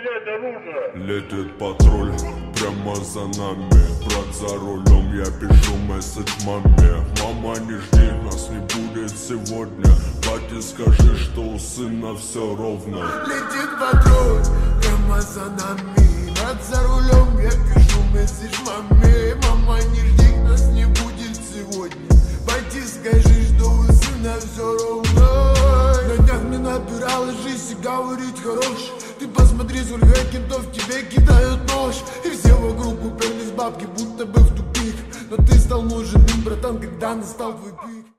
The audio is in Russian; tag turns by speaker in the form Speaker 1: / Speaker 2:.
Speaker 1: стрелять оружие!
Speaker 2: Летит патруль прямо за нами. Брат за рулем, я пишу месседж маме. Мама, не жди, нас не будет сегодня. Бате, скажи, что у сына все ровно.
Speaker 3: Летит патруль прямо за нами. Брат за рулем, я пишу месседж маме. Мама, не жди, нас не будет сегодня. Бате, скажи, что у сына все ровно. На днях мне набирала жизнь и говорить хорош. Ты посмотри, сколько кентов тебе кидают нож. И все вокруг уперлись бабки, будто бы в тупик. Но ты стал нужен им, братан, когда настал твой пик.